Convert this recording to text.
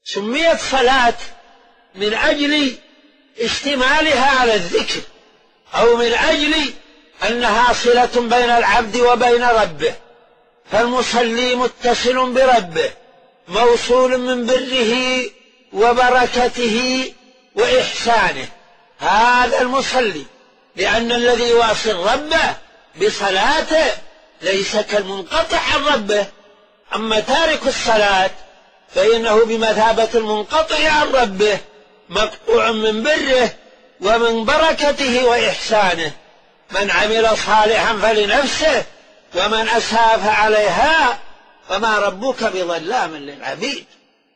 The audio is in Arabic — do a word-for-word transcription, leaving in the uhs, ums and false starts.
سميت صلاة من أجل اشتمالها على الذكر، أو من أجل أنها صلة بين العبد وبين ربه، فالمصلي متصل بربه موصول من بره وبركته وإحسانه، هذا المصلي، لأن الذي يواصل ربه بصلاته ليس كالمنقطع عن ربه. أما تارك الصلاة فإنه بمثابة المنقطع عن ربه، مقطوع من بره ومن بركته وإحسانه. من عمل صالحا فلنفسه ومن أساء فعليها وما ربك بظلام للعبيد.